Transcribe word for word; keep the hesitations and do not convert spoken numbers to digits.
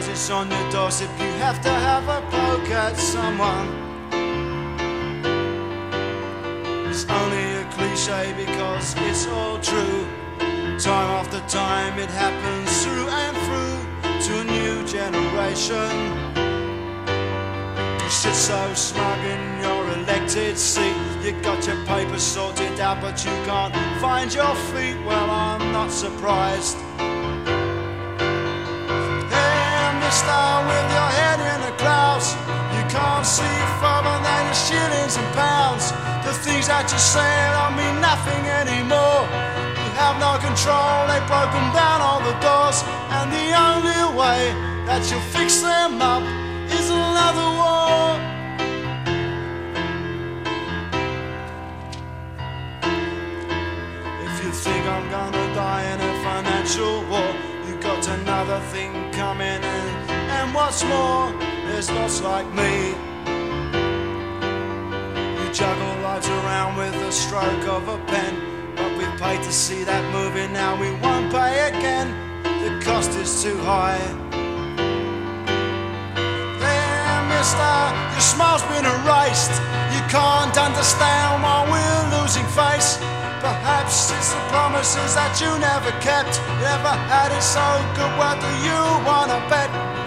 knows it's on your doorstep. You have to have a poke at someone. It's only a cliche because it's all true. Time after time it happens through and through to a new generation. You sit so smug in your elected seat. You got your papers sorted out but you can't find your feet. Well, I'm not surprised. Hey, mister, with your head in the clouds, you can't see further than your shillings and pounds. The things that you say don't mean nothing anymore. You have no control, they've broken down all the doors, and the only way that you'll fix them up is another war. If you think I'm gonna die in a financial war, you got another thing coming in. And what's more, there's lots like me. You juggle lives around with the stroke of a pen, but we paid to see that movie, now we won't pay again. The cost is too high. There, mister, your smile's been erased. You can't understand why we're losing face. Perhaps it's the promises that you never kept. You never had it so good, what do you wanna bet?